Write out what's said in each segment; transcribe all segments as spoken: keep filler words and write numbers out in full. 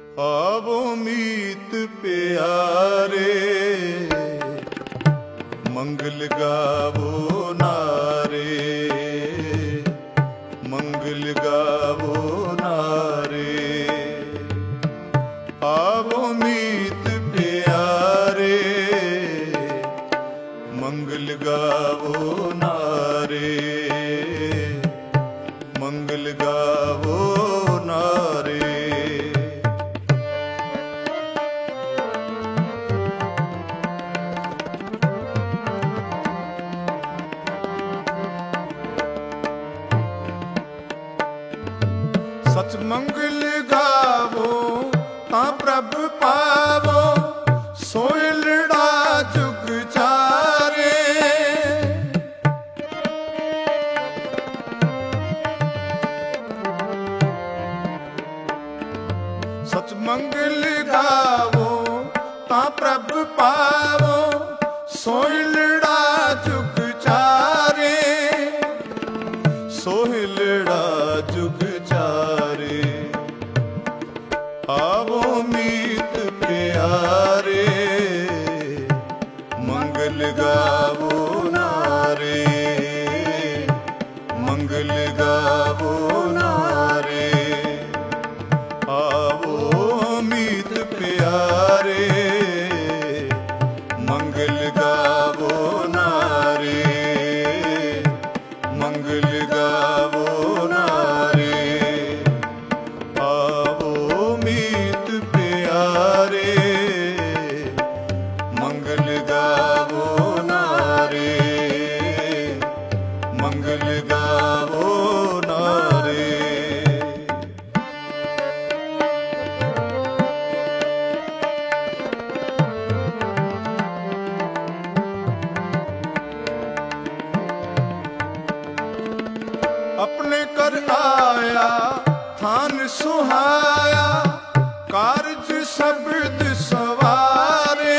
आवो मीत प्यारे, मंगल गावो नारे, मंगल गावो नारे। आवो मीत प्यारे, मंगल गावो नारे, मंगल गावो नारे। सच मंगल गावो तां प्रभ पावो, सोए लड़ा जुग चारे। सच मंगल गावो तां प्रभ पावो, सोए लड़ा जुग चारे, सोए लड़ा जुग चारे। आवो मीत प्यारे, मंगल गावो नारे, मंगल गावो नारे। आवो मीत प्यारे, मंगल गावो नारे, मंगल गावो नारे। आवो मीत प्यारे, मंगल गावो नारे, मंगल गावो नारे। अपने कर आया थान सुहाया, कारज शब्द सवारे।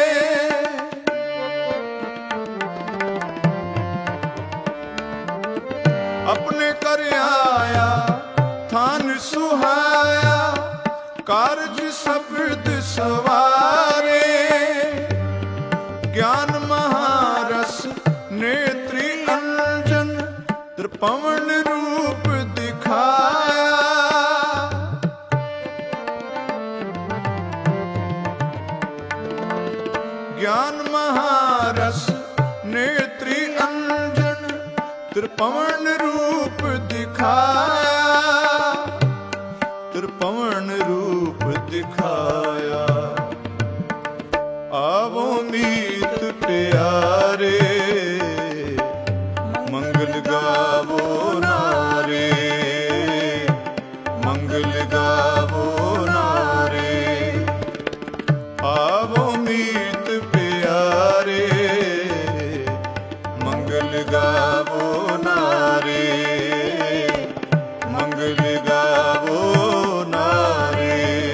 अपने कर आया थान सुहाया, कारज शब्द सवारे। ज्ञान महारस नेत्री अंजन, त्रिपवन रूप दिखाया। ज्ञान महारस नेत्री अंजन, त्रिपवन रूप दिखाया, त्रिपवन रूप दिखाया। आवो मीत प्यारे, मंगल गावो नारे, मंगल गावो नारे। आवो मीत प्यारे, मंगल गावो नारे, मंगल गावो नारे।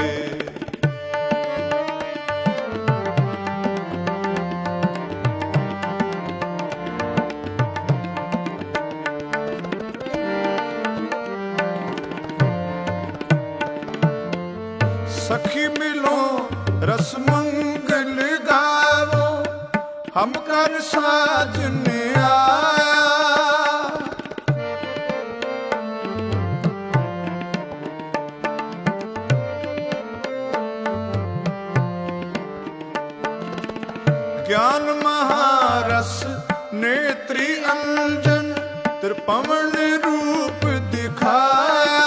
सखी मिलो रस मंगल गावो, हम कर साजन आया। ज्ञान महारस नेत्री अंजन, त्रिपवन रूप दिखाया।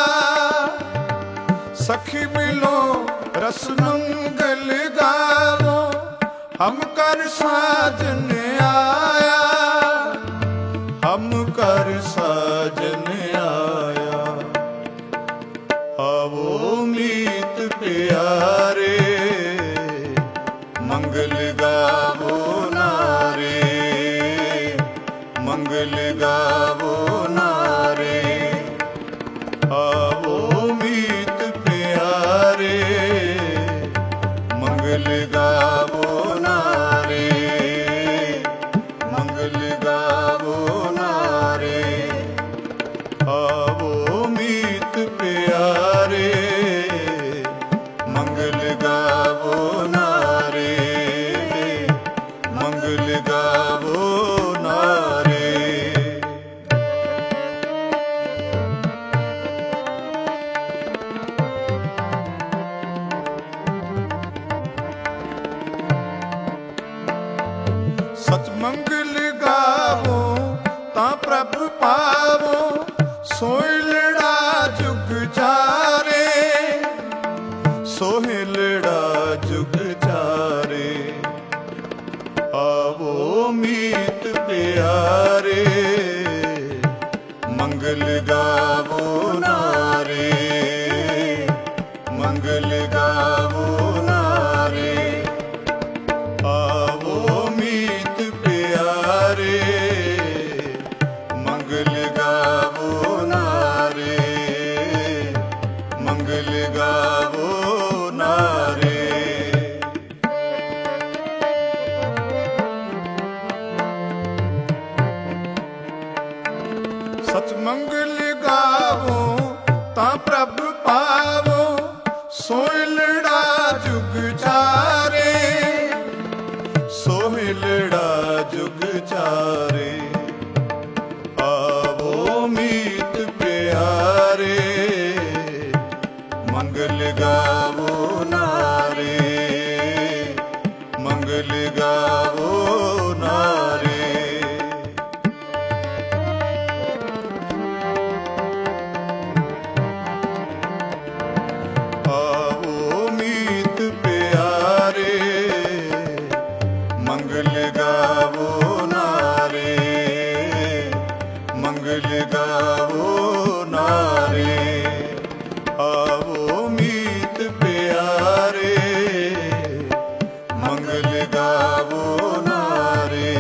सखी मिलो रस मंगल गावो, हम कर साजन आया, हम कर साजन आया। आवो मीत प्यारे, मंगल गावो नारे, मंगल गावो नारे। आवो मीत प्यारे, मंगल गावो नारे, मंगल गावो नारे। आवो मीत प्यारे, ਸੋਹਿਲੜਾ ਜੁਗ ਚਾਰੇ, ਸੋਹਿਲੜਾ ਜੁਗ ਚਾਰੇ। ਆਵੋ ਮੀਤ ਪਿਆਰੇ, ਮੰਗਲ ਗਾਵੋ ਨਾਰੇ, ਮੰਗਲ ਗਾਵੋ ਨਾਰੇ। ਆਵੋ ਮੀਤ ਪਿਆਰੇ, ਮੰਗਲ ਗਾਵੋ ਨਾਰੇ, ਮੰਗਲ ਗਾਵੋ ਨਾਰੇ। ਸਚ ਮੰਗਲ ਗਾਵੋ ਤਾਂ ਪ੍ਰਭ ਪਾਵੋ, ਸੋਹਿਲੜਾ ਜੁਗ ਚਾਰੇ, ਸੋਹਿਲੜਾ ਜੁਗ ਚਾਰੇ। ਆਵੋ ਮੀਤ ਪਿਆਰੇ, ਮੰਗਲ ਗਾਵੋ ਨਾਰੇ, ਮੰਗਲ ਗਾਵੋ ਨਾਰੇ। ਆਵੋ ਮੀਤ ਪਿਆਰੇ, ਮੰਗਲ ਗਾਵੋ ਨਾਰੇ, ਮੰਗਲ ਗਾਵੋ ਨਾਰੇ। ਆਵੋ ਮੀਤ ਪਿਆਰੇ, ਮੰਗਲ ਗਾਵੋ ਨਾਰੇ,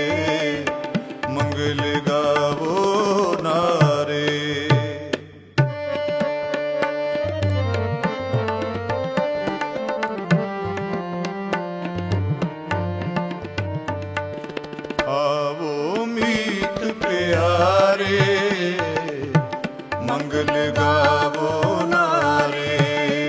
ਮੰਗਲ ਗਾਵੋ ਨਾਰੇ। ਆਵੋ ਮੀਤ ਪਿਆਰੇ, ਮੰਗਲ ਗਾਵੋ ਨਾਰੇ,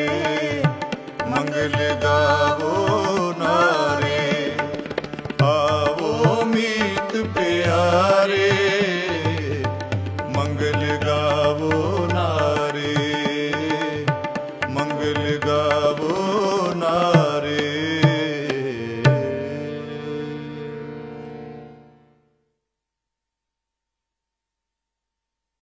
ਮੰਗਲ ਗਾਵੋ ਨਾਰੇ। ਆਵੋ ਮੀਤ ਪਿਆਰੇ, ਮੰਗਲ ਗਾਵੋ